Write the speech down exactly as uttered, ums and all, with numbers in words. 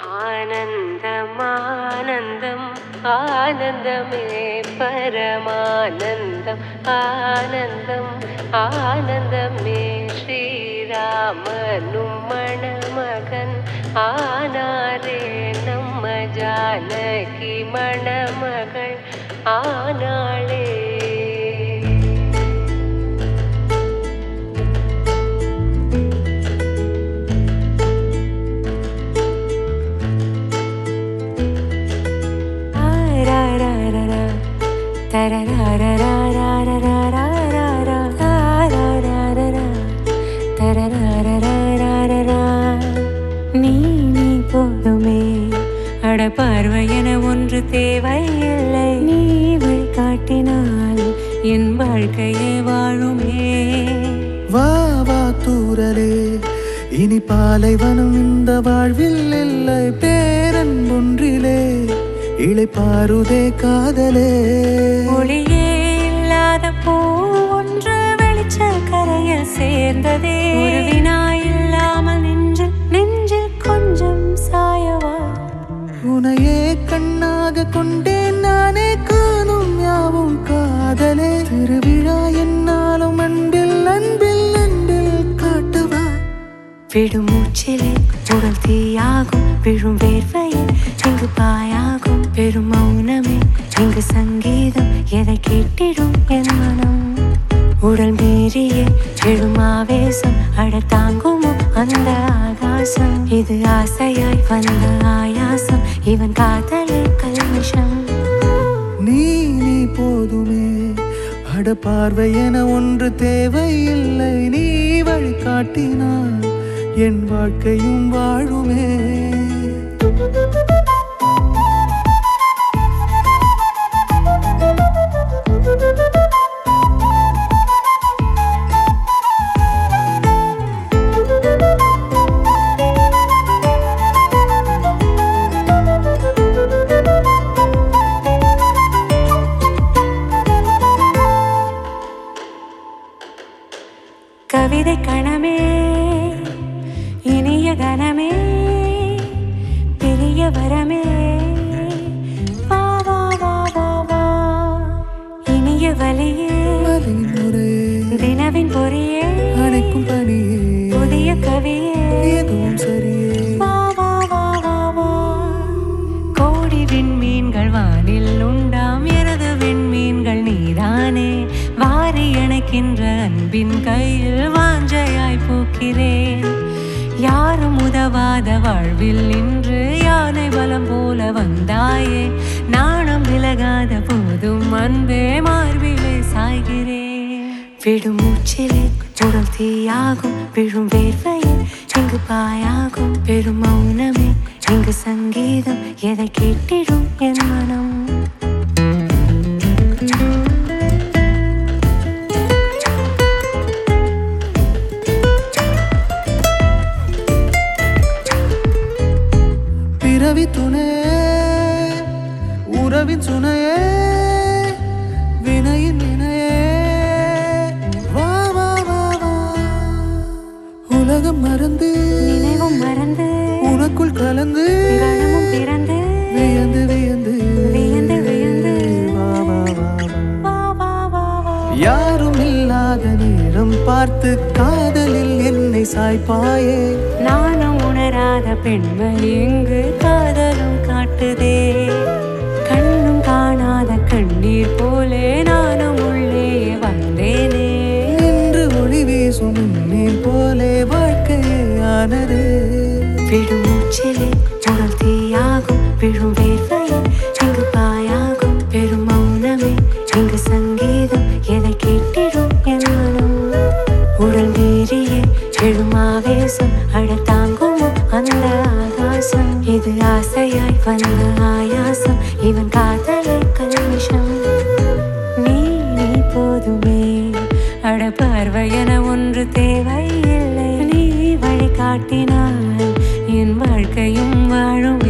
ஆனந்தம் ஆனந்தம் ஆனந்தமே பரமானந்தம் ஆனந்தம் ஆனந்தமே ஸ்ரீராமனும் மணமகன் ஆனாரே நம்ம ஜானகி மணமகள் ஆனாளே. நீ நீ போதுமே, அட பார்வை என ஒன்று தேவையில்லை. நீ வழிகாட்டினால் என் வாழ்க்கையே வாழுமே. வா வா தூரலே, இனி பாலைவனம் இந்த வாழ்வில் இல்லை. பேரன் ஒன்றிலே இளைப்பாறுதே காதலே. ஒளியே இல்லாத பூ ஒன்று வெளிச்ச கரையில் சேர்ந்ததே. ஒரு வினா இல்லாமல் நெஞ்சில் நெஞ்சில் கொஞ்சம் சாயவா. உனையே கண்ணாக கொண்டேன் நானே, காணும் யாவும் காதலே. திருவிழா என்னாலும் அன்பில் அன்பில் அன்பில் காட்டுவா. விடும் மூச்சிலே உடல் தீயாகும், விழும் வேர்வையில் இங்கு பாயாகும். பெரும் மௌனமே இங்கு சங்கீதம், எதை கேட்டிடும் என் மனம். உடல் மீறியே எழும் ஆவேசம், அட தாங்குமோ அந்த ஆகாசம். இது ஆசையாய் வந்த ஆயாசம், இவன் காதலே கல்மிஷம். நீ நீ போதுமே, அட பார்வை என ஒன்று தேவையில்லை. நீ வழிகாட்டினால் என் வாழ்க்கையும் வாழுமே. கவிதை கணமே, இனிய கணமே, பெரிய வரமே. வா வா வா வா வா, இனிய வலியே தினவின் பொறியே, அணைக்கும் பணியே புதிய கவியே, எதுவும் சரியே. வா வா வா வா வா. கோடி விண்மீன்கள் வானில் உண்டாம், எனது விண்மீன்கள் நீதானே. வாரி அணைக்கின்ற அன்பின் கையில் வாஞ்சையாய் பூக்கிறேன். யாரும் உதவாத வாழ்வில் இன்று யானை பலம் போல வந்தாயே. நாணம் விலகாத போதும் அன்பே மார்பிலே சாய்கிறேன். விடும் மூச்சிலே உடல் தீயாகும், விழும் வேர்வையில் இங்கு பாயாகும். பெரும் மௌனமே இங்கு சங்கீதம், எதை கேட்டிடும் என் மனம். பிறவி துணையே, உறவின் சுனையே, வினையின் வினையே. வா வா வா வா, உலகம் மறந்து நினைவும் மறந்து உனக்குள் கலந்து கணமும் பிறந்து வியந்து வியந்து வியந்து வியந்து வா வா வா வா. வா வா வா வா. யாரும் இல்லாத நேரம் பார்த்து காதலில் என்னை சாய்ப்பாயே. நானும் உணராத பெண்மை இங்கு காதலும் காட்டுதே. கண்ணும் காணாத கண்ணீர் போலே நானும் உள்ளே வந்தேனே. நின்று ஒளி வீசும் நீர் போலே வாழ்க்கையே ஆனதே. விடும் மூச்சிலே உடல் தீயாகும், விழும் வேர்வையில் இங்கு பாயாகும். பெரும் மௌனமே இங்கு சங்கீதம், எதை கேட்டிடும் என் மனம். உடல் மீறியே எழும் ஆவேசம், அட தாங்குமோ அந்த ஆகாசம். இது ஆசையாய் வந்த ஆயாசம், இவன் காதலே கல்மிஷம். நீ நீ போதுமே, அட பார்வை என ஒன்று தேவையில்லை. நீ வழிகாட்டினால் என் வாழ்க்கையும் வாழும்.